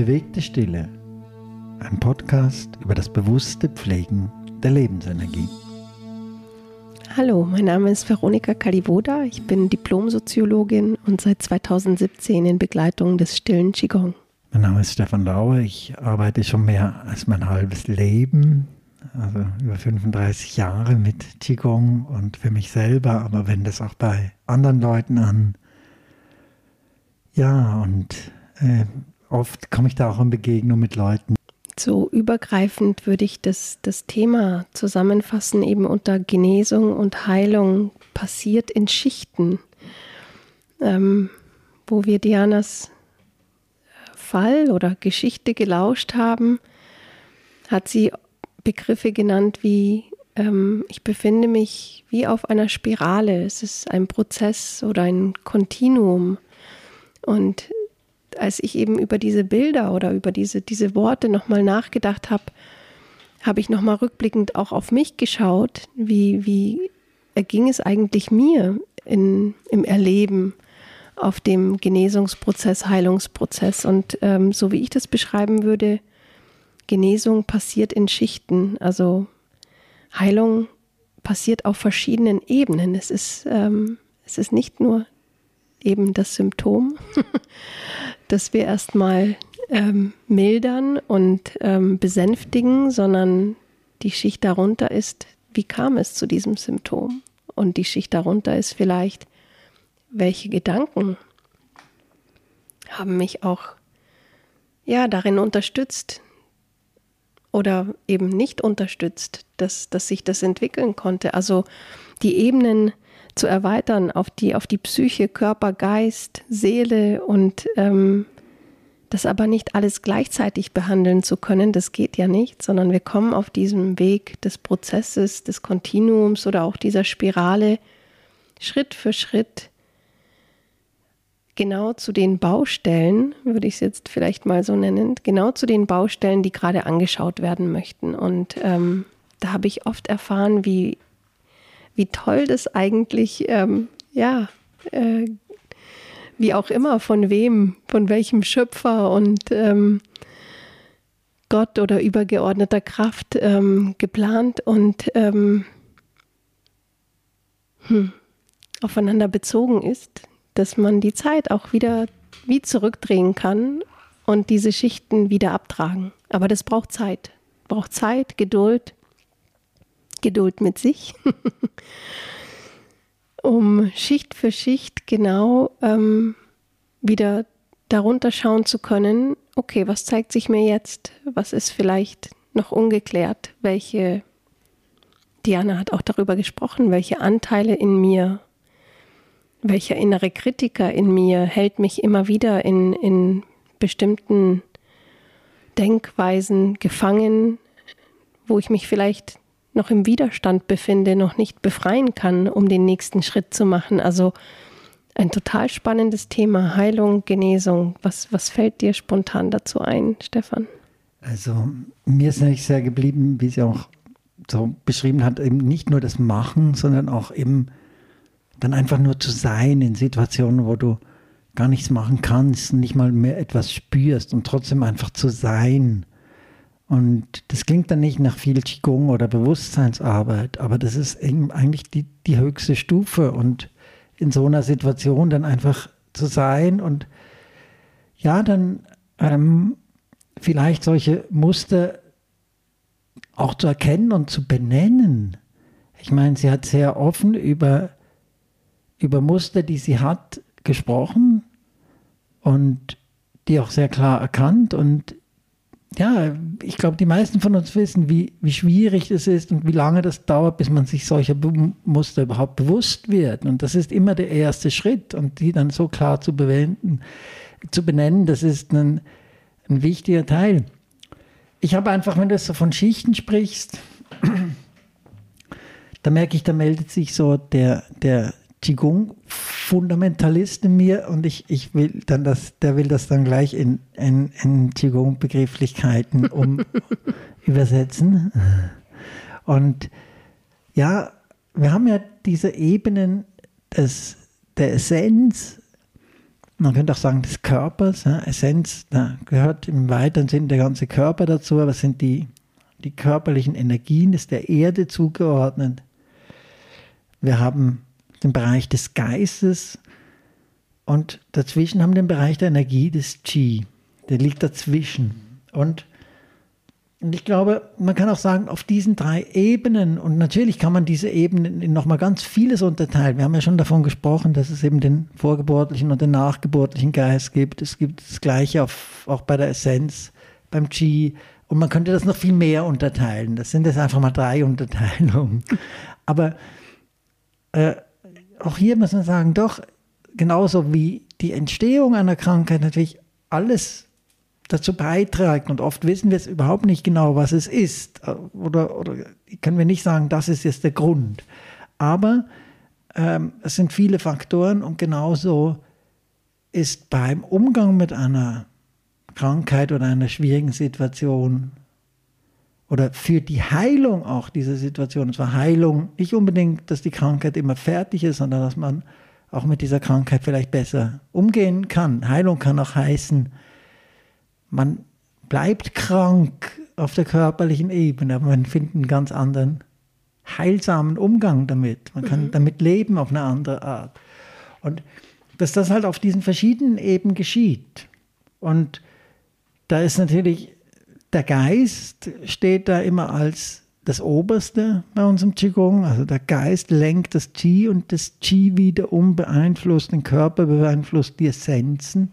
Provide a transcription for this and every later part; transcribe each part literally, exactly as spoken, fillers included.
Bewegte Stille, ein Podcast über das bewusste Pflegen der Lebensenergie. Hallo, mein Name ist Veronika Kalivoda, ich bin Diplom-Soziologin und seit zweitausendsiebzehn in Begleitung des stillen Qigong. Mein Name ist Stefan Lauer, ich arbeite schon mehr als mein halbes Leben, also über fünfunddreißig Jahre mit Qigong und für mich selber, aber wende es auch bei anderen Leuten an. Ja, und äh, oft komme ich da auch in Begegnung mit Leuten. So übergreifend würde ich das, das Thema zusammenfassen, eben unter Genesung und Heilung passiert in Schichten. Ähm, wo wir Dianas Fall oder Geschichte gelauscht haben, hat sie Begriffe genannt wie, ähm, ich befinde mich wie auf einer Spirale. Es ist ein Prozess oder ein Kontinuum. Und als ich eben über diese Bilder oder über diese, diese Worte nochmal nachgedacht habe, habe ich nochmal rückblickend auch auf mich geschaut, wie, wie erging es eigentlich mir in, im Erleben auf dem Genesungsprozess, Heilungsprozess. Und ähm, so wie ich das beschreiben würde, Genesung passiert in Schichten, also Heilung passiert auf verschiedenen Ebenen. Es ist, ähm, es ist nicht nur eben das Symptom, das wir erstmal ähm, mildern und ähm, besänftigen, sondern die Schicht darunter ist, wie kam es zu diesem Symptom? Und die Schicht darunter ist vielleicht, welche Gedanken haben mich auch ja, darin unterstützt oder eben nicht unterstützt, dass, dass sich das entwickeln konnte. Also die Ebenen zu erweitern auf die, auf die Psyche, Körper, Geist, Seele und ähm, das aber nicht alles gleichzeitig behandeln zu können, das geht ja nicht, sondern wir kommen auf diesem Weg des Prozesses, des Kontinuums oder auch dieser Spirale Schritt für Schritt genau zu den Baustellen, würde ich es jetzt vielleicht mal so nennen, genau zu den Baustellen, die gerade angeschaut werden möchten. Und ähm, da habe ich oft erfahren, wie wie toll das eigentlich, ähm, ja, äh, wie auch immer, von wem, von welchem Schöpfer und ähm, Gott oder übergeordneter Kraft ähm, geplant und ähm, hm, aufeinander bezogen ist, dass man die Zeit auch wieder wie zurückdrehen kann und diese Schichten wieder abtragen. Aber das braucht Zeit, braucht Zeit, Geduld, Geduld mit sich, um Schicht für Schicht genau ähm, wieder darunter schauen zu können, okay, was zeigt sich mir jetzt, was ist vielleicht noch ungeklärt, welche, Diana hat auch darüber gesprochen, welche Anteile in mir, welcher innere Kritiker in mir hält mich immer wieder in, in bestimmten Denkweisen gefangen, wo ich mich vielleicht noch im Widerstand befinde, noch nicht befreien kann, um den nächsten Schritt zu machen. Also ein total spannendes Thema, Heilung, Genesung. Was, was fällt dir spontan dazu ein, Stefan? Also mir ist nämlich sehr geblieben, wie sie auch so beschrieben hat, eben nicht nur das Machen, sondern auch eben dann einfach nur zu sein in Situationen, wo du gar nichts machen kannst, nicht mal mehr etwas spürst und trotzdem einfach zu sein. Und das klingt dann nicht nach viel Qigong oder Bewusstseinsarbeit, aber das ist eben eigentlich die, die höchste Stufe und in so einer Situation dann einfach zu sein und ja, dann ähm, vielleicht solche Muster auch zu erkennen und zu benennen. Ich meine, sie hat sehr offen über, über Muster, die sie hat, gesprochen und die auch sehr klar erkannt und ja, ich glaube, die meisten von uns wissen, wie, wie schwierig es ist und wie lange das dauert, bis man sich solcher Be- Muster überhaupt bewusst wird. Und das ist immer der erste Schritt. Und die dann so klar zu, bewenden, zu benennen, das ist ein, ein wichtiger Teil. Ich habe einfach, wenn du so von Schichten sprichst, da merke ich, da meldet sich so der, der Qigong-Fundamentalist in mir und ich, ich will dann das, der will das dann gleich in, in, in Qigong-Begrifflichkeiten um übersetzen. Und ja, wir haben ja diese Ebenen des, der Essenz man könnte auch sagen, des Körpers, ja, Essenz, da gehört im weiteren Sinn der ganze Körper dazu, aber es sind die, die körperlichen Energien, ist der Erde zugeordnet. Wir haben den Bereich des Geistes und dazwischen haben wir den Bereich der Energie des Qi. Der liegt dazwischen. Und, und ich glaube, man kann auch sagen, auf diesen drei Ebenen, und natürlich kann man diese Ebenen in nochmal ganz vieles unterteilen. Wir haben ja schon davon gesprochen, dass es eben den vorgeburtlichen und den nachgeburtlichen Geist gibt. Es gibt das Gleiche auf, auch bei der Essenz, beim Qi. Und man könnte das noch viel mehr unterteilen. Das sind jetzt einfach mal drei Unterteilungen. Aber äh, auch hier muss man sagen, doch, genauso wie die Entstehung einer Krankheit natürlich alles dazu beiträgt, und oft wissen wir es überhaupt nicht genau, was es ist, oder, oder können wir nicht sagen, das ist jetzt der Grund. Aber ähm, es sind viele Faktoren, und genauso ist beim Umgang mit einer Krankheit oder einer schwierigen Situation oder für die Heilung auch dieser Situation, und zwar Heilung, nicht unbedingt, dass die Krankheit immer fertig ist, sondern dass man auch mit dieser Krankheit vielleicht besser umgehen kann. Heilung kann auch heißen, man bleibt krank auf der körperlichen Ebene, aber man findet einen ganz anderen, heilsamen Umgang damit. Man kann mhm. damit leben auf eine andere Art. Und dass das halt auf diesen verschiedenen Ebenen geschieht. Und da ist natürlich, der Geist steht da immer als das Oberste bei uns im Qigong. Also der Geist lenkt das Qi, und das Qi wiederum beeinflusst den Körper, beeinflusst die Essenzen.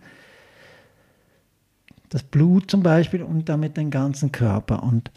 Das Blut zum Beispiel und damit den ganzen Körper. Und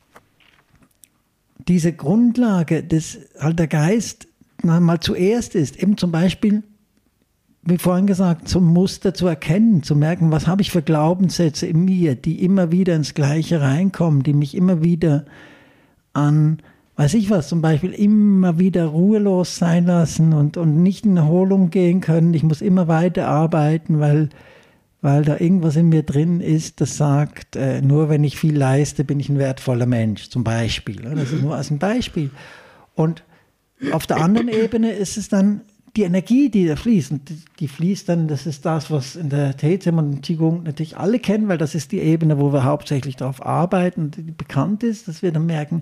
diese Grundlage, dass halt der Geist mal zuerst ist, eben zum Beispiel, wie vorhin gesagt, zum Muster zu erkennen, zu merken, was habe ich für Glaubenssätze in mir, die immer wieder ins Gleiche reinkommen, die mich immer wieder an, weiß ich was, zum Beispiel immer wieder ruhelos sein lassen und, und nicht in Erholung gehen können. Ich muss immer weiter arbeiten, weil weil da irgendwas in mir drin ist, das sagt, äh, nur wenn ich viel leiste, bin ich ein wertvoller Mensch, zum Beispiel. Das ist nur als ein Beispiel. Und auf der anderen Ebene ist es dann die Energie, die da fließt. Und die, die fließt dann, das ist das, was in der T C M und Qigong natürlich alle kennen, weil das ist die Ebene, wo wir hauptsächlich darauf arbeiten, die bekannt ist, dass wir dann merken,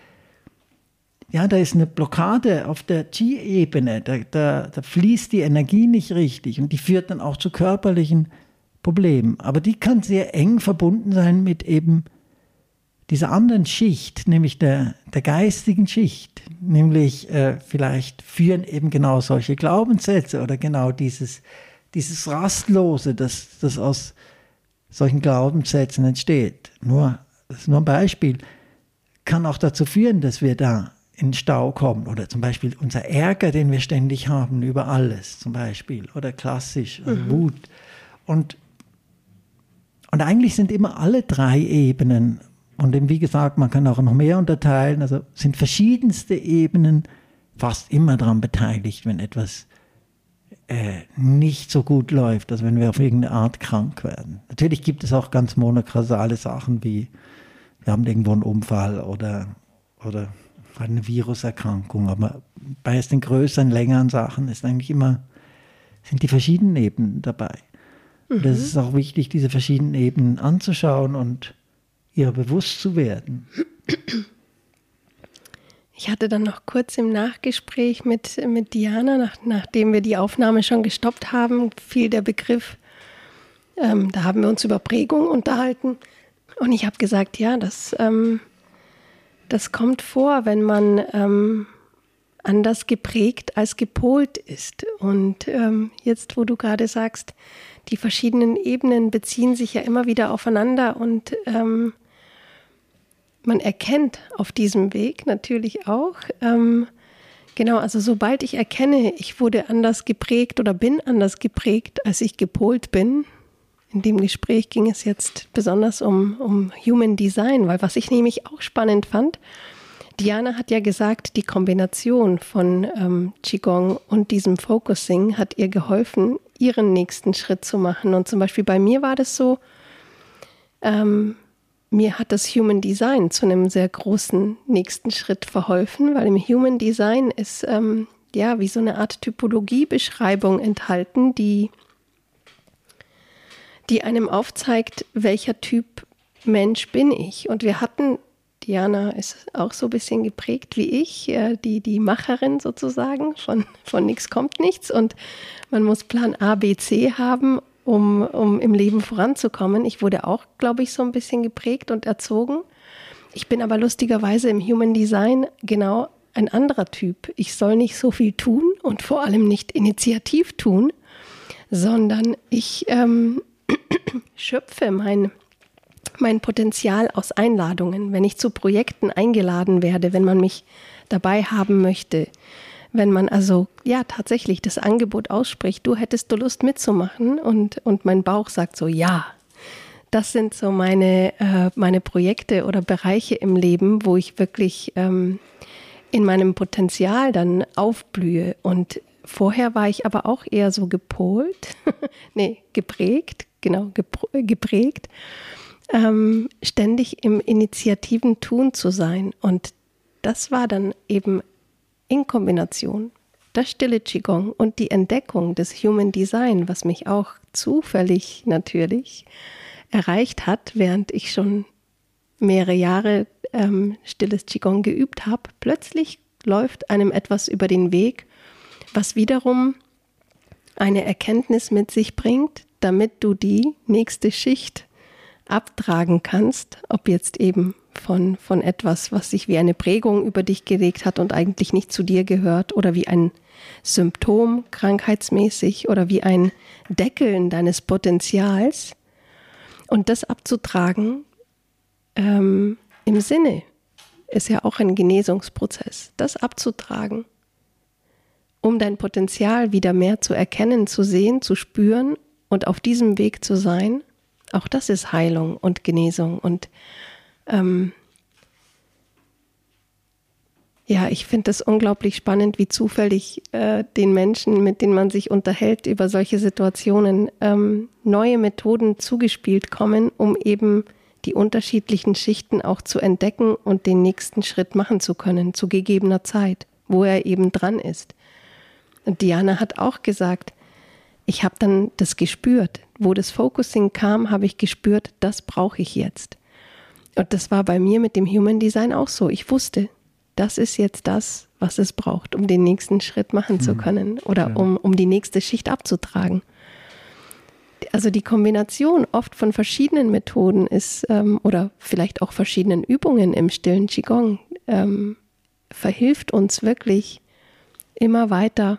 ja, da ist eine Blockade auf der Qi-Ebene, da, da, da fließt die Energie nicht richtig, und die führt dann auch zu körperlichen Problem. Aber die kann sehr eng verbunden sein mit eben dieser anderen Schicht, nämlich der, der geistigen Schicht. Nämlich äh, vielleicht führen eben genau solche Glaubenssätze oder genau dieses, dieses Rastlose, das, das aus solchen Glaubenssätzen entsteht. Nur, das ist nur ein Beispiel, kann auch dazu führen, dass wir da in Stau kommen. Oder zum Beispiel unser Ärger, den wir ständig haben über alles, zum Beispiel. Oder klassisch, also mhm. Wut. Und Und eigentlich sind immer alle drei Ebenen, und eben wie gesagt, man kann auch noch mehr unterteilen, also sind verschiedenste Ebenen fast immer daran beteiligt, wenn etwas äh, nicht so gut läuft, also wenn wir auf irgendeine Art krank werden. Natürlich gibt es auch ganz monokausale Sachen, wie wir haben irgendwo einen Unfall oder, oder eine Viruserkrankung, aber bei den größeren, längeren Sachen ist eigentlich immer, sind die verschiedenen Ebenen dabei. Und es ist auch wichtig, diese verschiedenen Ebenen anzuschauen und ihr bewusst zu werden. Ich hatte dann noch kurz im Nachgespräch mit, mit Diana, nach, nachdem wir die Aufnahme schon gestoppt haben, fiel der Begriff, ähm, da haben wir uns über Prägung unterhalten. Und ich habe gesagt, ja, das, ähm, das kommt vor, wenn man ähm, anders geprägt als gepolt ist. Und ähm, jetzt, wo du gerade sagst, die verschiedenen Ebenen beziehen sich ja immer wieder aufeinander, und ähm, man erkennt auf diesem Weg natürlich auch, ähm, genau, also sobald ich erkenne, ich wurde anders geprägt oder bin anders geprägt, als ich gepolt bin, in dem Gespräch ging es jetzt besonders um, um Human Design, weil was ich nämlich auch spannend fand, Diana hat ja gesagt, die Kombination von ähm, Qigong und diesem Focusing hat ihr geholfen, ihren nächsten Schritt zu machen. Und zum Beispiel bei mir war das so, ähm, mir hat das Human Design zu einem sehr großen nächsten Schritt verholfen, weil im Human Design ist ähm, ja wie so eine Art Typologiebeschreibung enthalten, die die einem aufzeigt, welcher Typ Mensch bin ich. Und wir hatten, Diana ist auch so ein bisschen geprägt wie ich, die, die Macherin sozusagen, von, von nichts kommt nichts. Und man muss Plan A, B, C haben, um, um im Leben voranzukommen. Ich wurde auch, glaube ich, so ein bisschen geprägt und erzogen. Ich bin aber lustigerweise im Human Design genau ein anderer Typ. Ich soll nicht so viel tun und vor allem nicht initiativ tun, sondern ich ähm, schöpfe mein, mein Potenzial aus Einladungen. Wenn ich zu Projekten eingeladen werde, wenn man mich dabei haben möchte, wenn man also ja tatsächlich das Angebot ausspricht, du hättest du Lust mitzumachen und, und mein Bauch sagt so, ja. Das sind so meine, äh, meine Projekte oder Bereiche im Leben, wo ich wirklich ähm, in meinem Potenzial dann aufblühe. Und vorher war ich aber auch eher so gepolt, nee, geprägt, genau, geprägt, ähm, ständig im initiativen Tun zu sein. Und das war dann eben in Kombination das stille Qigong und die Entdeckung des Human Design, was mich auch zufällig natürlich erreicht hat, während ich schon mehrere Jahre ähm, stilles Qigong geübt habe. Plötzlich läuft einem etwas über den Weg, was wiederum eine Erkenntnis mit sich bringt, damit du die nächste Schicht abtragen kannst, ob jetzt eben von, von etwas, was sich wie eine Prägung über dich gelegt hat und eigentlich nicht zu dir gehört, oder wie ein Symptom krankheitsmäßig oder wie ein Deckeln deines Potenzials. Und das abzutragen, ähm, im Sinne, ist ja auch ein Genesungsprozess, das abzutragen, um dein Potenzial wieder mehr zu erkennen, zu sehen, zu spüren und auf diesem Weg zu sein, auch das ist Heilung und Genesung. Und ähm, ja, ich finde es unglaublich spannend, wie zufällig äh, den Menschen, mit denen man sich unterhält über solche Situationen, ähm, neue Methoden zugespielt kommen, um eben die unterschiedlichen Schichten auch zu entdecken und den nächsten Schritt machen zu können, zu gegebener Zeit, wo er eben dran ist. Und Diana hat auch gesagt, ich habe dann das gespürt. Wo das Focusing kam, habe ich gespürt, das brauche ich jetzt. Und das war bei mir mit dem Human Design auch so. Ich wusste, das ist jetzt das, was es braucht, um den nächsten Schritt machen zu können oder ja. um, um die nächste Schicht abzutragen. Also die Kombination oft von verschiedenen Methoden ist, ähm, oder vielleicht auch verschiedenen Übungen im stillen Qigong, ähm, verhilft uns wirklich immer weiter,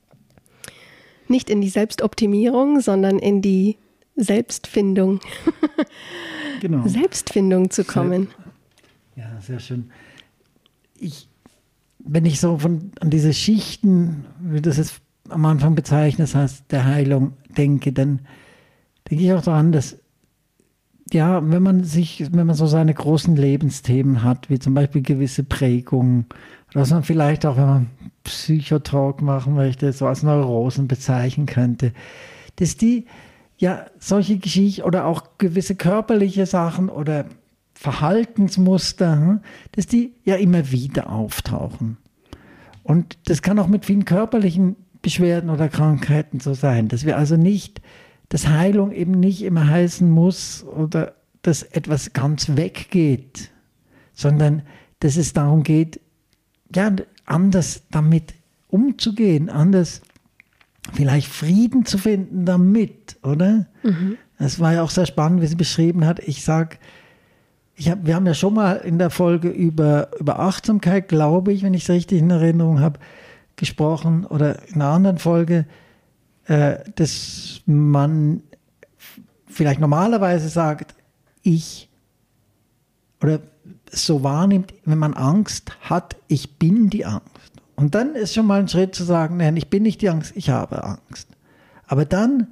nicht in die Selbstoptimierung, sondern in die Selbstfindung, genau. Selbstfindung zu kommen. Ja, sehr schön. Ich, wenn ich so von, an diese Schichten, wie das jetzt am Anfang bezeichnet, das heißt der Heilung, denke, dann denke ich auch daran, dass, ja, wenn man sich, wenn man so seine großen Lebensthemen hat, wie zum Beispiel gewisse Prägungen, oder dass man vielleicht auch, wenn man Psychotalk machen möchte, so als Neurosen bezeichnen könnte, dass die, ja, solche Geschichten oder auch gewisse körperliche Sachen oder Verhaltensmuster, dass die ja immer wieder auftauchen. Und das kann auch mit vielen körperlichen Beschwerden oder Krankheiten so sein, dass wir also nicht, dass Heilung eben nicht immer heißen muss oder dass etwas ganz weggeht, sondern dass es darum geht, ja, anders damit umzugehen, anders vielleicht Frieden zu finden damit, oder? Mhm. Das war ja auch sehr spannend, wie sie beschrieben hat. Ich sage, Ich hab, wir haben ja schon mal in der Folge über, über Achtsamkeit, glaube ich, wenn ich es richtig in Erinnerung habe, gesprochen oder in einer anderen Folge, äh, dass man vielleicht normalerweise sagt, ich oder so wahrnimmt, wenn man Angst hat, ich bin die Angst. Und dann ist schon mal ein Schritt zu sagen, nein, ich bin nicht die Angst, ich habe Angst. Aber dann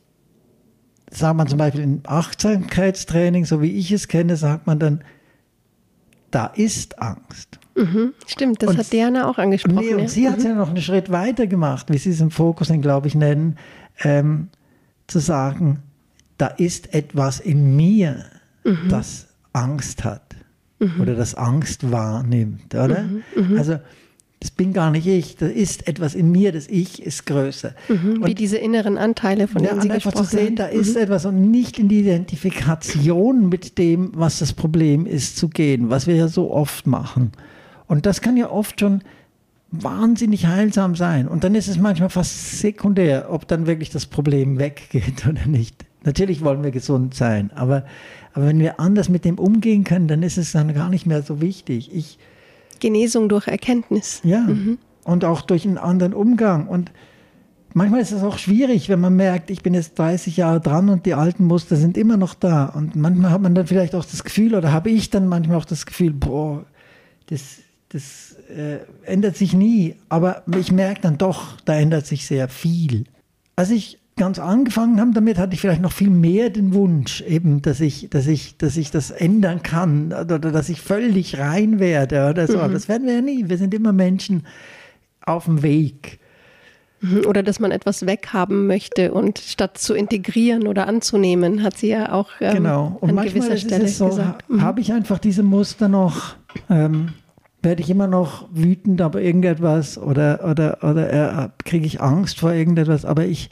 sagt man zum Beispiel im Achtsamkeitstraining, so wie ich es kenne, sagt man dann, da ist Angst. Mhm, stimmt, das und, hat Diana auch angesprochen. Nee, und ja. sie hat es mhm. ja noch einen Schritt weiter gemacht, wie sie es im Focusing, glaube ich, nennen, ähm, zu sagen, da ist etwas in mir, mhm. das Angst hat mhm. oder das Angst wahrnimmt, oder? Mhm, also Das bin gar nicht ich, da ist etwas in mir, das Ich ist größer. Mhm, und wie diese inneren Anteile, von ja, denen Sie einfach gesprochen zu sehen, da haben. ist Mhm. etwas und nicht in die Identifikation mit dem, was das Problem ist, zu gehen, was wir ja so oft machen. Und das kann ja oft schon wahnsinnig heilsam sein. Und dann ist es manchmal fast sekundär, ob dann wirklich das Problem weggeht oder nicht. Natürlich wollen wir gesund sein, aber, aber wenn wir anders mit dem umgehen können, dann ist es dann gar nicht mehr so wichtig. Ich, Genesung durch Erkenntnis. ja, Mhm. und auch durch einen anderen Umgang. Und manchmal ist es auch schwierig, wenn man merkt, ich bin jetzt dreißig Jahre dran und die alten Muster sind immer noch da. Und manchmal hat man dann vielleicht auch das Gefühl, oder habe ich dann manchmal auch das Gefühl, boah, das, das äh, ändert sich nie. Aber ich merke dann doch, da ändert sich sehr viel. Als ich ganz angefangen habe damit, hatte ich vielleicht noch viel mehr den Wunsch, eben, dass ich, dass ich, dass ich das ändern kann oder, oder dass ich völlig rein werde oder so. Mhm. Das werden wir ja nie. Wir sind immer Menschen auf dem Weg. Oder dass man etwas weghaben möchte und statt zu integrieren oder anzunehmen, hat sie ja auch ähm, genau. Und an manchmal gewisser ist Stelle es so, gesagt. Mhm. Habe ich einfach diese Muster noch, ähm, werde ich immer noch wütend über irgendetwas oder, oder, oder äh, kriege ich Angst vor irgendetwas, aber ich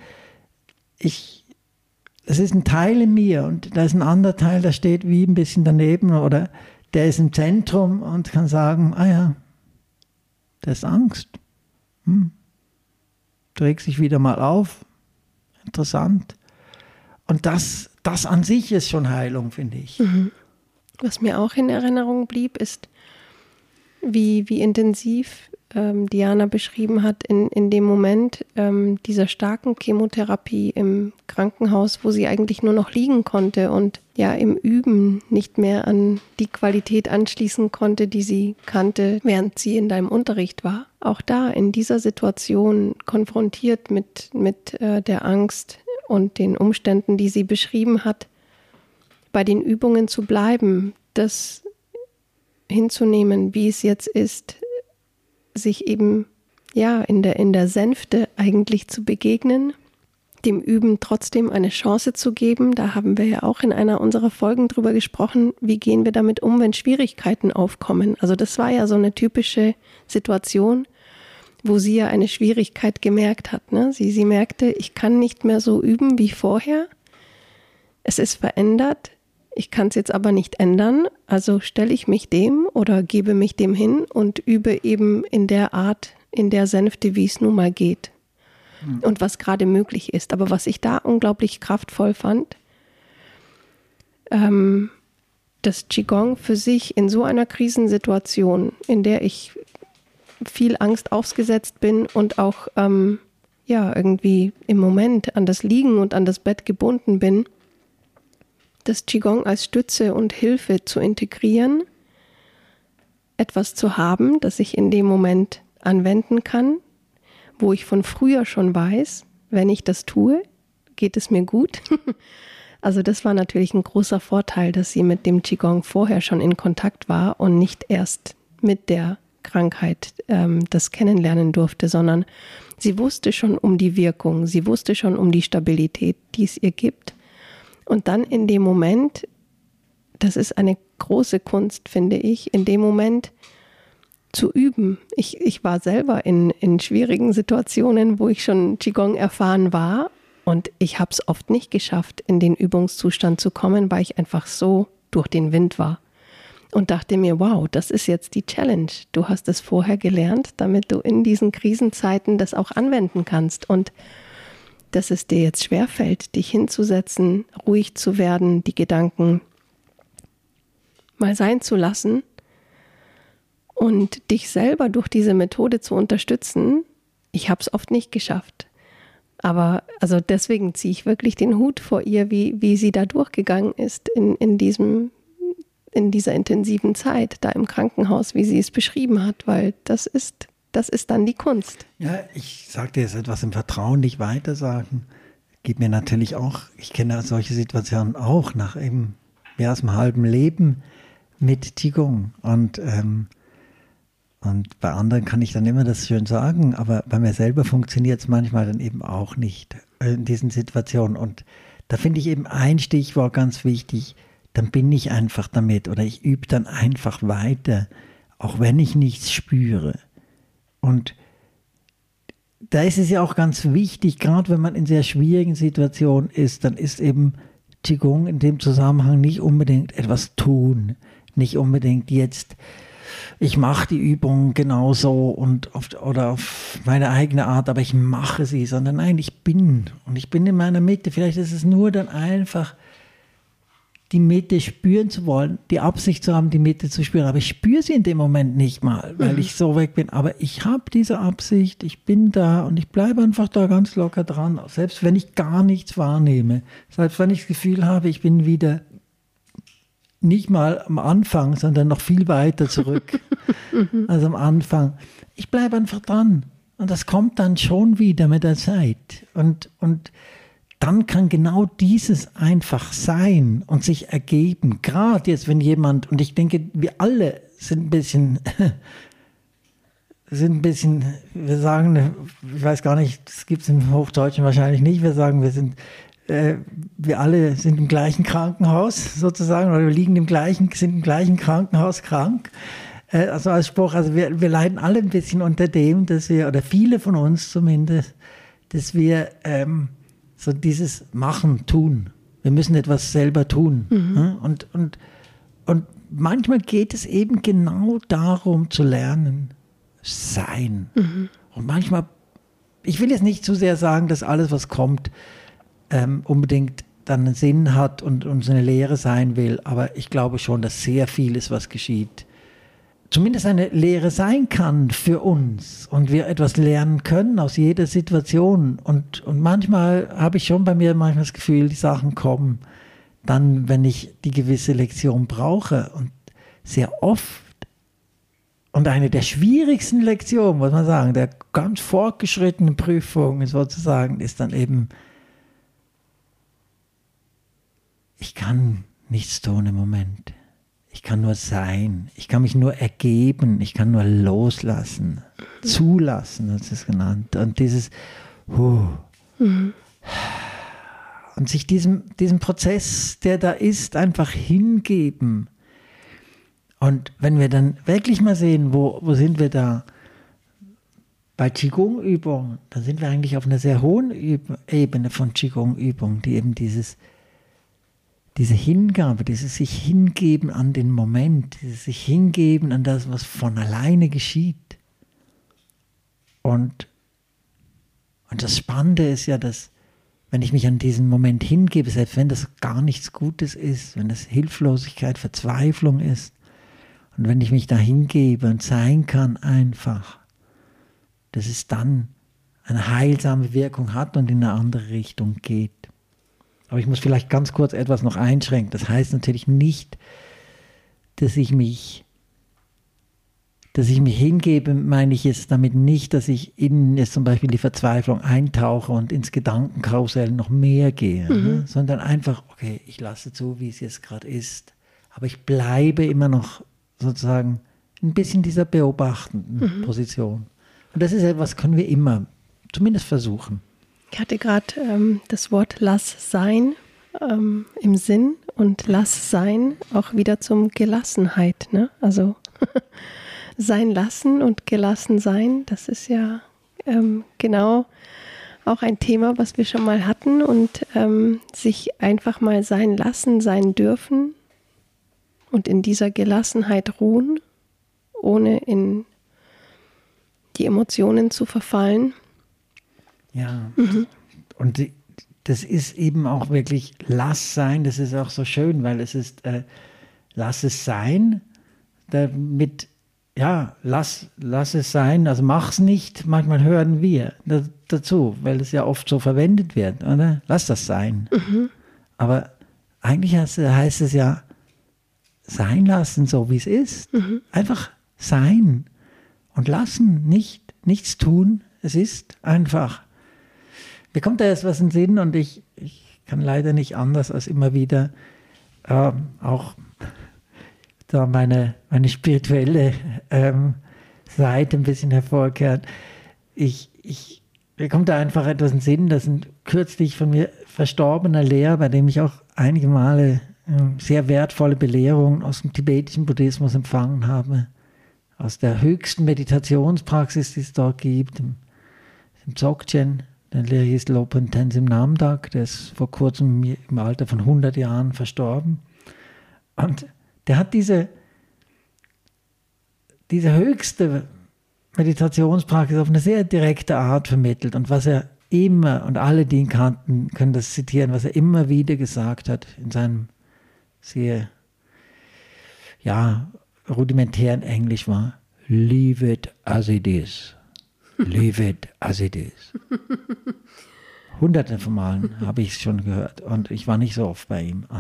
Ich, es ist ein Teil in mir und da ist ein anderer Teil, der steht wie ein bisschen daneben oder der ist im Zentrum und kann sagen, ah ja, der ist Angst. Hm. Du regst dich wieder mal auf. Interessant. Und das, das an sich ist schon Heilung, finde ich. Mhm. Was mir auch in Erinnerung blieb, ist, wie, wie intensiv ähm, Diana beschrieben hat, in, in dem Moment ähm, dieser starken Chemotherapie im Krankenhaus, wo sie eigentlich nur noch liegen konnte und ja im Üben nicht mehr an die Qualität anschließen konnte, die sie kannte, während sie in deinem Unterricht war. Auch da in dieser Situation konfrontiert mit, mit äh, der Angst und den Umständen, die sie beschrieben hat, bei den Übungen zu bleiben, das hinzunehmen, wie es jetzt ist, sich eben ja in der, in der Sänfte eigentlich zu begegnen, dem Üben trotzdem eine Chance zu geben. Da haben wir ja auch in einer unserer Folgen drüber gesprochen, wie gehen wir damit um, wenn Schwierigkeiten aufkommen. Also das war ja so eine typische Situation, wo sie ja eine Schwierigkeit gemerkt hat. Ne? Sie, sie merkte, ich kann nicht mehr so üben wie vorher. Es ist verändert. Ich kann es jetzt aber nicht ändern, also stelle ich mich dem oder gebe mich dem hin und übe eben in der Art, in der Sänfte, wie es nun mal geht mhm. und was gerade möglich ist. Aber was ich da unglaublich kraftvoll fand, ähm, das Qigong für sich in so einer Krisensituation, in der ich viel Angst ausgesetzt bin und auch ähm, ja irgendwie im Moment an das Liegen und an das Bett gebunden bin, das Qigong als Stütze und Hilfe zu integrieren, etwas zu haben, das ich in dem Moment anwenden kann, wo ich von früher schon weiß, wenn ich das tue, geht es mir gut. Also das war natürlich ein großer Vorteil, dass sie mit dem Qigong vorher schon in Kontakt war und nicht erst mit der Krankheit ähm, das kennenlernen durfte, sondern sie wusste schon um die Wirkung, sie wusste schon um die Stabilität, die es ihr gibt. Und dann in dem Moment, das ist eine große Kunst, finde ich, in dem Moment zu üben. Ich, ich war selber in, in schwierigen Situationen, wo ich schon Qigong erfahren war und ich habe es oft nicht geschafft, in den Übungszustand zu kommen, weil ich einfach so durch den Wind war und dachte mir, wow, das ist jetzt die Challenge. Du hast es vorher gelernt, damit du in diesen Krisenzeiten das auch anwenden kannst und dass es dir jetzt schwerfällt, dich hinzusetzen, ruhig zu werden, die Gedanken mal sein zu lassen und dich selber durch diese Methode zu unterstützen. Ich habe es oft nicht geschafft. Aber also deswegen ziehe ich wirklich den Hut vor ihr, wie, wie sie da durchgegangen ist in, in, diesem, in dieser intensiven Zeit, da im Krankenhaus, wie sie es beschrieben hat, weil das ist Das ist dann die Kunst. Ja, ich sage dir jetzt etwas im Vertrauen nicht weitersagen. Gibt mir natürlich auch, ich kenne solche Situationen auch nach eben mehr als einem halben Leben mit Qigong. Und, ähm, und bei anderen kann ich dann immer das schön sagen, aber bei mir selber funktioniert es manchmal dann eben auch nicht in diesen Situationen. Und da finde ich eben ein Stichwort ganz wichtig, dann bin ich einfach damit oder ich übe dann einfach weiter, auch wenn ich nichts spüre. Und da ist es ja auch ganz wichtig, gerade wenn man in sehr schwierigen Situationen ist, dann ist eben Qigong in dem Zusammenhang nicht unbedingt etwas tun, nicht unbedingt jetzt, ich mache die Übung genauso und auf, oder auf meine eigene Art, aber ich mache sie, sondern nein, ich bin und ich bin in meiner Mitte. Vielleicht ist es nur dann einfach die Mitte spüren zu wollen, die Absicht zu haben, die Mitte zu spüren. Aber ich spüre sie in dem Moment nicht mal, weil mhm. ich so weg bin. Aber ich habe diese Absicht, ich bin da und ich bleibe einfach da ganz locker dran. Selbst wenn ich gar nichts wahrnehme. Selbst wenn ich das Gefühl habe, ich bin wieder nicht mal am Anfang, sondern noch viel weiter zurück als am Anfang. Ich bleibe einfach dran. Und das kommt dann schon wieder mit der Zeit. Und, und dann kann genau dieses einfach sein und sich ergeben. Gerade jetzt, wenn jemand, und ich denke, wir alle sind ein bisschen, sind ein bisschen, wir sagen, ich weiß gar nicht, das gibt es im Hochdeutschen wahrscheinlich nicht, wir sagen, wir sind, äh, wir alle sind im gleichen Krankenhaus sozusagen, oder wir liegen im gleichen, sind im gleichen Krankenhaus krank. Äh, also als Spruch, also wir, wir leiden alle ein bisschen unter dem, dass wir, oder viele von uns zumindest, dass wir, ähm, so dieses Machen, Tun. Wir müssen etwas selber tun. Mhm. Und, und, und manchmal geht es eben genau darum zu lernen, sein. Mhm. Und manchmal, ich will jetzt nicht zu sehr sagen, dass alles, was kommt, ähm, unbedingt dann einen Sinn hat und uns eine Lehre sein will, aber ich glaube schon, dass sehr vieles, was geschieht, zumindest eine Lehre sein kann für uns und wir etwas lernen können aus jeder Situation. Und, und manchmal habe ich schon bei mir manchmal das Gefühl, die Sachen kommen dann, wenn ich die gewisse Lektion brauche. Und sehr oft, und eine der schwierigsten Lektionen, muss man sagen, der ganz fortgeschrittenen Prüfung sozusagen, ist dann eben, ich kann nichts tun im Moment. Ich kann nur sein, ich kann mich nur ergeben, ich kann nur loslassen, zulassen, hat es genannt. Und dieses, huh, mhm. und sich diesem, diesem Prozess, der da ist, einfach hingeben. Und wenn wir dann wirklich mal sehen, wo, wo sind wir da? Bei Qigong-Übungen, dann sind wir eigentlich auf einer sehr hohen Ebene von Qigong-Übungen, die eben dieses Diese Hingabe, dieses sich hingeben an den Moment, dieses sich hingeben an das, was von alleine geschieht. Und, und das Spannende ist ja, dass wenn ich mich an diesen Moment hingebe, selbst wenn das gar nichts Gutes ist, wenn das Hilflosigkeit, Verzweiflung ist, und wenn ich mich da hingebe und sein kann einfach, dass es dann eine heilsame Wirkung hat und in eine andere Richtung geht. Aber ich muss vielleicht ganz kurz etwas noch einschränken. Das heißt natürlich nicht, dass ich mich, dass ich mich hingebe, meine ich jetzt damit nicht, dass ich in jetzt zum Beispiel die Verzweiflung eintauche und ins Gedankenkarussell noch mehr gehe, mhm. ne? Sondern einfach, okay, ich lasse zu, wie es jetzt gerade ist. Aber ich bleibe immer noch sozusagen ein bisschen dieser beobachtenden mhm. Position. Und das ist etwas, können wir immer zumindest versuchen. Ich hatte gerade ähm, das Wort Lass sein ähm, im Sinn und Lass sein auch wieder zum Gelassenheit. Ne? Also sein lassen und gelassen sein, das ist ja ähm, genau auch ein Thema, was wir schon mal hatten. Und ähm, sich einfach mal sein lassen, sein dürfen und in dieser Gelassenheit ruhen, ohne in die Emotionen zu verfallen. Ja, mhm. und die, das ist eben auch wirklich lass sein, das ist auch so schön, weil es ist, äh, lass es sein, damit, ja, lass, lass es sein, also mach's nicht, manchmal hören wir da, dazu, weil es ja oft so verwendet wird, oder? Lass das sein. Mhm. Aber eigentlich heißt, heißt es ja, sein lassen, so wie es ist. Mhm. Einfach sein und lassen, nicht, nichts tun, es ist einfach. Mir kommt da jetzt was in den Sinn und ich, ich kann leider nicht anders als immer wieder ähm, auch da meine, meine spirituelle ähm, Seite ein bisschen hervorkehren. Ich, ich, mir kommt da einfach etwas in den Sinn, das ein kürzlich von mir verstorbener Lehrer, bei dem ich auch einige Male äh, sehr wertvolle Belehrungen aus dem tibetischen Buddhismus empfangen habe, aus der höchsten Meditationspraxis, die es dort gibt, im, im Dzogchen, der Lehrer hieß Lopen Tenzin Namdak, der ist vor kurzem im Alter von hundert Jahren verstorben. Und der hat diese, diese höchste Meditationspraxis auf eine sehr direkte Art vermittelt. Und was er immer, und alle, die ihn kannten, können das zitieren, was er immer wieder gesagt hat in seinem sehr, ja, rudimentären Englisch war: Leave it as it is. Leave it as it is. Hunderte von Malen habe ich es schon gehört und ich war nicht so oft bei ihm.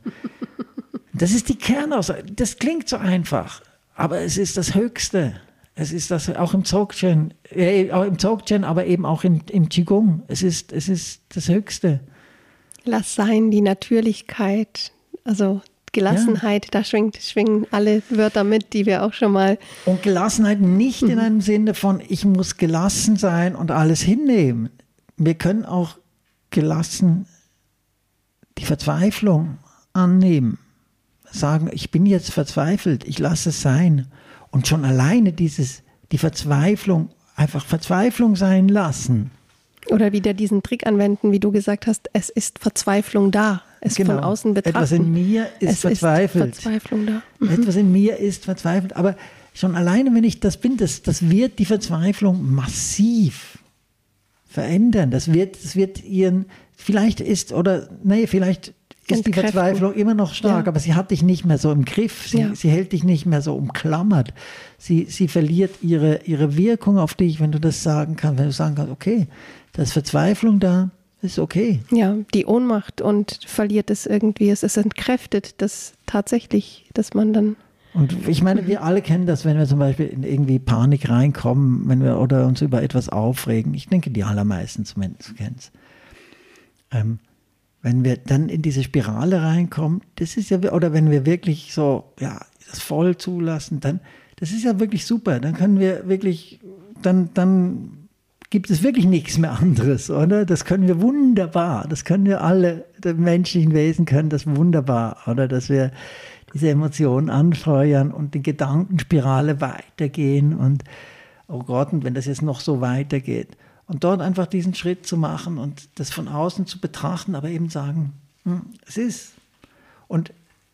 Das ist die Kernaussage. Das klingt so einfach, aber es ist das Höchste. Es ist das auch im Dzogchen, äh, auch im Dzogchen, aber eben auch im, im Qigong. Es ist, es ist das Höchste. Lass sein, die Natürlichkeit, also Gelassenheit, ja. Da schwingt, schwingen alle Wörter mit, die wir auch schon mal... Und Gelassenheit nicht in einem Sinne von, ich muss gelassen sein und alles hinnehmen. Wir können auch gelassen die Verzweiflung annehmen. Sagen, ich bin jetzt verzweifelt, ich lasse es sein. Und schon alleine dieses, die Verzweiflung, einfach Verzweiflung sein lassen. Oder wieder diesen Trick anwenden, wie du gesagt hast, es ist Verzweiflung da. Es genau. Von außen betrachten. Etwas in mir ist es verzweifelt. Ist Verzweiflung da. Mhm. Etwas in mir ist verzweifelt. Aber schon alleine, wenn ich das bin, das, das wird die Verzweiflung massiv verändern. Das wird, das wird ihren, vielleicht ist, oder nee, vielleicht ist die Verzweiflung immer noch stark, ja. Aber sie hat dich nicht mehr so im Griff. Sie, ja. sie hält dich nicht mehr so umklammert. Sie, sie verliert ihre, ihre Wirkung auf dich, wenn du das sagen kannst. Wenn du sagen kannst, okay, da ist Verzweiflung da, ist okay. Ja, die Ohnmacht und verliert es irgendwie. Es ist entkräftet, das tatsächlich, dass man dann... Und ich meine, wir alle kennen das, wenn wir zum Beispiel in irgendwie Panik reinkommen, wenn wir oder uns über etwas aufregen. Ich denke, die allermeisten zumindest kennen es. Ähm, wenn wir dann in diese Spirale reinkommen, das ist ja, oder wenn wir wirklich so, ja, das voll zulassen, dann, das ist ja wirklich super. Dann können wir wirklich, dann, dann gibt es wirklich nichts mehr anderes, oder? Das können wir wunderbar. Das können wir alle, die menschlichen Wesen können das wunderbar, oder? Dass wir diese Emotionen anfeuern und die Gedankenspirale weitergehen und, oh Gott, und wenn das jetzt noch so weitergeht. Und dort einfach diesen Schritt zu machen und das von außen zu betrachten, aber eben sagen, hm, es ist. Und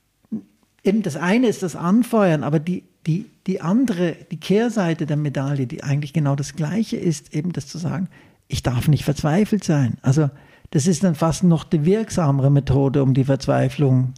eben das eine ist das Anfeuern, aber die, die, die andere, die Kehrseite der Medaille, die eigentlich genau das Gleiche ist, eben das zu sagen, ich darf nicht verzweifelt sein. Also das ist dann fast noch die wirksamere Methode, um die Verzweiflung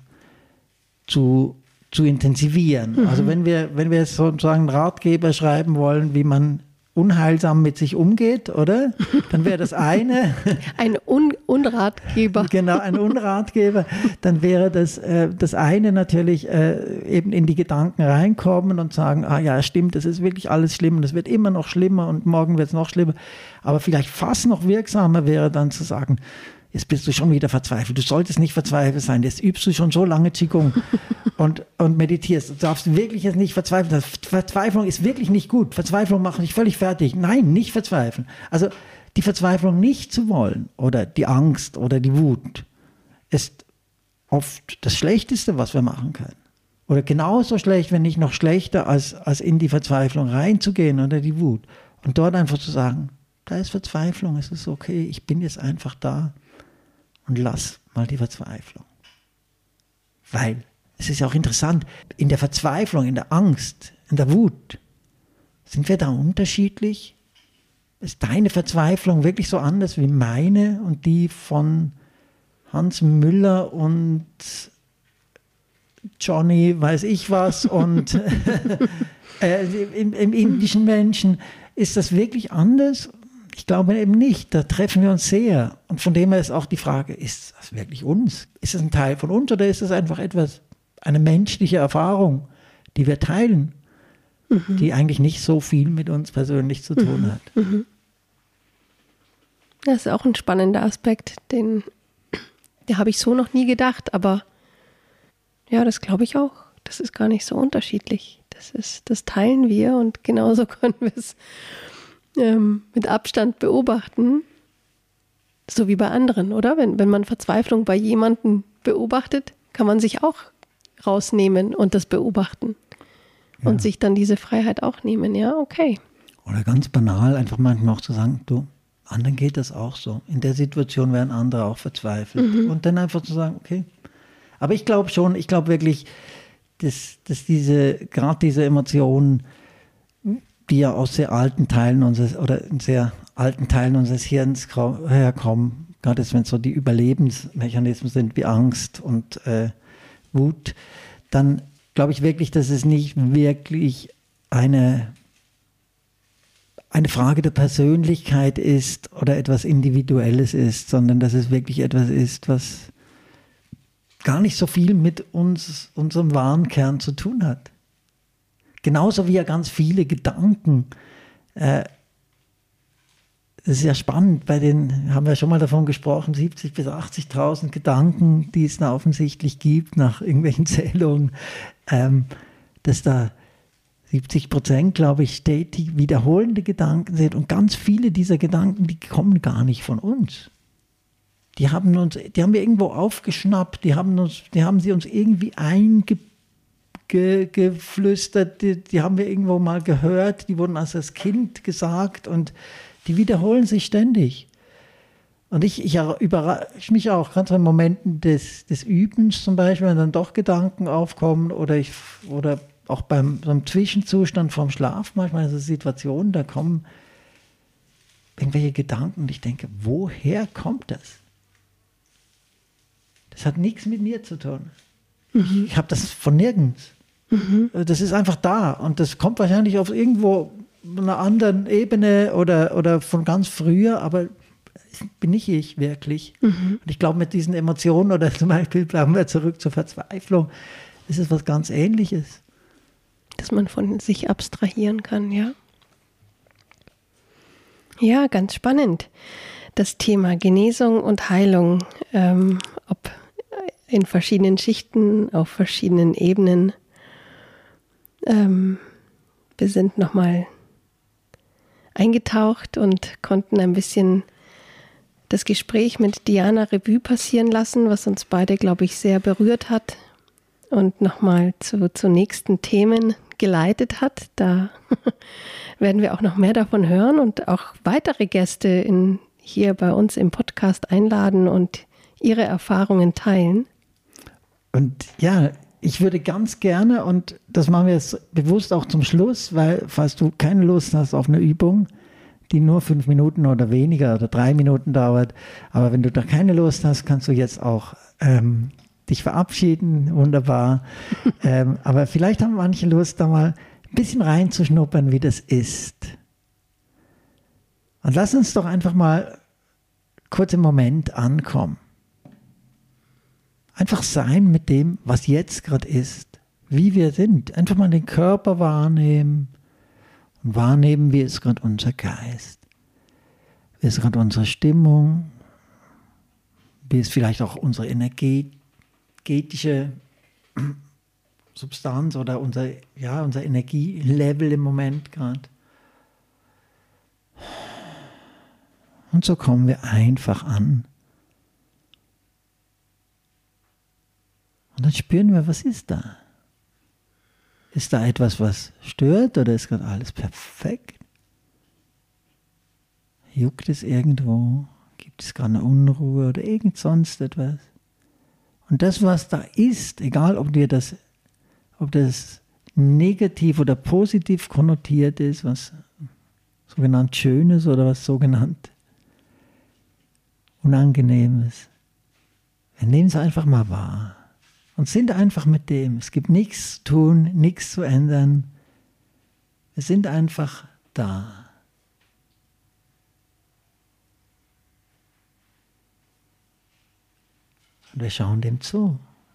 zu, zu intensivieren. Mhm. Also wenn wir, wenn wir jetzt sozusagen einen Ratgeber schreiben wollen, wie man unheilsam mit sich umgeht, oder? Dann wäre das eine. Ein Un- Unratgeber. Genau, ein Unratgeber. Dann wäre das, äh, das eine natürlich äh, eben in die Gedanken reinkommen und sagen, ah ja, stimmt, das ist wirklich alles schlimm und es wird immer noch schlimmer und morgen wird es noch schlimmer. Aber vielleicht fast noch wirksamer wäre dann zu sagen, jetzt bist du schon wieder verzweifelt. Du solltest nicht verzweifelt sein. Jetzt übst du schon so lange Qigong und, und meditierst. Du darfst wirklich jetzt nicht verzweifeln. Verzweiflung ist wirklich nicht gut. Verzweiflung macht dich völlig fertig. Nein, nicht verzweifeln. Also die Verzweiflung nicht zu wollen oder die Angst oder die Wut ist oft das Schlechteste, was wir machen können. Oder genauso schlecht, wenn nicht noch schlechter, als, als in die Verzweiflung reinzugehen oder die Wut. Und dort einfach zu sagen, da ist Verzweiflung, es ist okay, ich bin jetzt einfach da. Und lass mal die Verzweiflung. Weil es ist ja auch interessant, in der Verzweiflung, in der Angst, in der Wut, sind wir da unterschiedlich? Ist deine Verzweiflung wirklich so anders wie meine und die von Hans Müller und Johnny weiß ich was und äh, im, im indischen Menschen? Ist das wirklich anders? Ich glaube eben nicht, da treffen wir uns sehr. Und von dem her ist auch die Frage, ist das wirklich uns? Ist es ein Teil von uns oder ist es einfach etwas, eine menschliche Erfahrung, die wir teilen, mhm. die eigentlich nicht so viel mit uns persönlich zu tun mhm. hat? Mhm. Das ist auch ein spannender Aspekt, den, den habe ich so noch nie gedacht, aber ja, das glaube ich auch. Das ist gar nicht so unterschiedlich. Das ist, das teilen wir und genauso können wir es Ähm, mit Abstand beobachten, so wie bei anderen, oder? Wenn, wenn man Verzweiflung bei jemandem beobachtet, kann man sich auch rausnehmen und das beobachten. und Ja. sich dann diese Freiheit auch nehmen. Ja, okay. Oder ganz banal, einfach manchmal auch zu sagen, du, anderen geht das auch so. In der Situation werden andere auch verzweifelt. Mhm. Und dann einfach zu sagen, okay. Aber ich glaube schon, ich glaube wirklich, dass, dass diese, gerade diese Emotionen, die ja aus sehr alten Teilen unseres, oder in sehr alten Teilen unseres Hirns herkommen, gerade wenn es so die Überlebensmechanismen sind, wie Angst und äh, Wut, dann glaube ich wirklich, dass es nicht wirklich eine, eine Frage der Persönlichkeit ist oder etwas Individuelles ist, sondern dass es wirklich etwas ist, was gar nicht so viel mit uns, unserem wahren Kern zu tun hat. Genauso wie ja ganz viele Gedanken. Äh, das ist ja spannend, bei den, haben wir schon mal davon gesprochen, siebzig bis achtzigtausend Gedanken, die es da offensichtlich gibt, nach irgendwelchen Zählungen, ähm, dass da siebzig Prozent, glaube ich, stetig wiederholende Gedanken sind. Und ganz viele dieser Gedanken, die kommen gar nicht von uns. Die haben uns, die haben wir irgendwo aufgeschnappt, die haben uns, die haben sie uns irgendwie eingeflüstert, die, die haben wir irgendwo mal gehört, die wurden als das Kind gesagt und die wiederholen sich ständig. Und ich, ich überrasche mich auch, gerade in Momenten des, des Übens zum Beispiel, wenn dann doch Gedanken aufkommen oder, ich, oder auch beim, beim Zwischenzustand vom Schlaf manchmal, also Situationen, da kommen irgendwelche Gedanken und ich denke, woher kommt das? Das hat nichts mit mir zu tun. Mhm. Ich habe das von nirgends. Mhm. Das ist einfach da und das kommt wahrscheinlich auf irgendwo einer anderen Ebene oder, oder von ganz früher, aber bin nicht ich wirklich. Mhm. Und ich glaube, mit diesen Emotionen oder zum Beispiel, bleiben wir zurück zur Verzweiflung, ist es was ganz Ähnliches. Dass man von sich abstrahieren kann, ja. Ja, ganz spannend. Das Thema Genesung und Heilung, ähm, ob in verschiedenen Schichten, auf verschiedenen Ebenen. Ähm, wir sind nochmal eingetaucht und konnten ein bisschen das Gespräch mit Diana Revue passieren lassen, was uns beide, glaube ich, sehr berührt hat und nochmal zu, zu nächsten Themen geleitet hat. Da werden wir auch noch mehr davon hören und auch weitere Gäste in, hier bei uns im Podcast einladen und ihre Erfahrungen teilen. Und ja, ich würde ganz gerne, und das machen wir jetzt bewusst auch zum Schluss, weil falls du keine Lust hast auf eine Übung, die nur fünf Minuten oder weniger oder drei Minuten dauert, aber wenn du da keine Lust hast, kannst du jetzt auch ähm, dich verabschieden, wunderbar. ähm, aber vielleicht haben manche Lust, da mal ein bisschen reinzuschnuppern, wie das ist. Und lass uns doch einfach mal kurz im Moment ankommen. Einfach sein mit dem, was jetzt gerade ist, wie wir sind. Einfach mal den Körper wahrnehmen und wahrnehmen, wie ist gerade unser Geist, wie ist gerade unsere Stimmung, wie ist vielleicht auch unsere energetische Substanz oder unser, ja, unser Energielevel im Moment gerade. Und so kommen wir einfach an. Und dann spüren wir, was ist da? Ist da etwas, was stört oder ist gerade alles perfekt? Juckt es irgendwo? Gibt es gerade eine Unruhe oder irgend sonst etwas? Und das, was da ist, egal ob dir das, ob das negativ oder positiv konnotiert ist, was sogenannt Schönes oder was sogenannt Unangenehmes, wir nehmen es einfach mal wahr. Und sind einfach mit dem. Es gibt nichts zu tun, nichts zu ändern. Wir sind einfach da. Und wir schauen dem zu.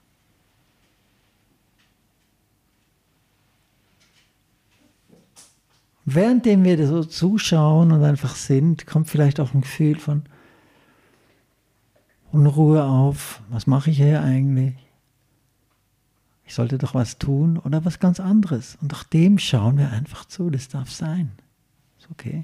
Und währenddem wir so zuschauen und einfach sind, kommt vielleicht auch ein Gefühl von Unruhe auf. Was mache ich hier eigentlich? Ich sollte doch was tun oder was ganz anderes. Und auch dem schauen wir einfach zu. Das darf sein. Ist okay.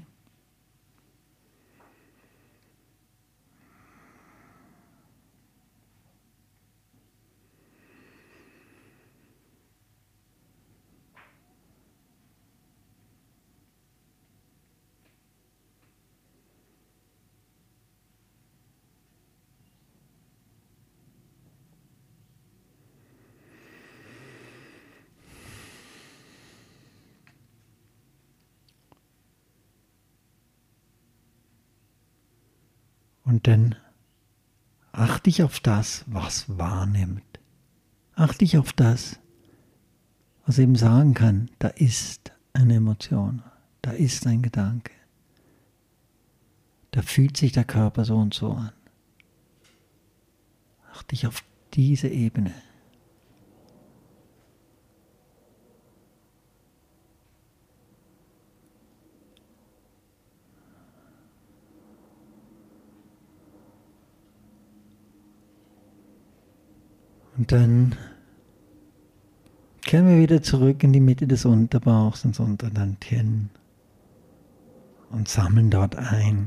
Und dann achte dich auf das, was wahrnimmt. Achte dich auf das, was eben sagen kann, da ist eine Emotion, da ist ein Gedanke. Da fühlt sich der Körper so und so an. Achte dich auf diese Ebene. Und dann kehren wir wieder zurück in die Mitte des Unterbauchs, ins Unterlandchen und sammeln dort ein.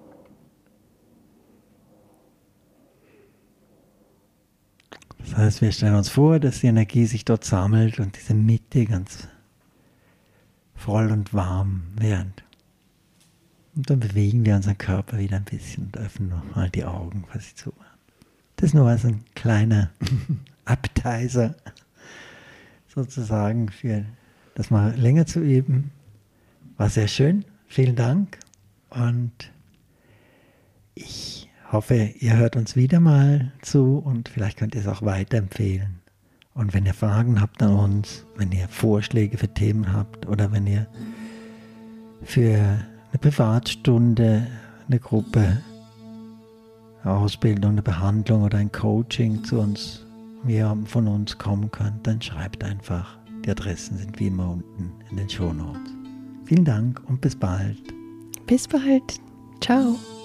Das heißt, wir stellen uns vor, dass die Energie sich dort sammelt und diese Mitte ganz voll und warm wird. Und dann bewegen wir unseren Körper wieder ein bisschen und öffnen nochmal die Augen, was sie zu machen. Das ist nur also ein kleiner Appetizer sozusagen für das mal länger zu üben. War sehr schön. Vielen Dank. Und ich hoffe, ihr hört uns wieder mal zu und vielleicht könnt ihr es auch weiterempfehlen. Und wenn ihr Fragen habt an uns, wenn ihr Vorschläge für Themen habt oder wenn ihr für eine Privatstunde, eine Gruppe, eine Ausbildung, eine Behandlung oder ein Coaching zu uns, mir von uns kommen könnt, dann schreibt einfach. Die Adressen sind wie immer unten in den Shownotes. Vielen Dank und bis bald. Bis bald. Ciao.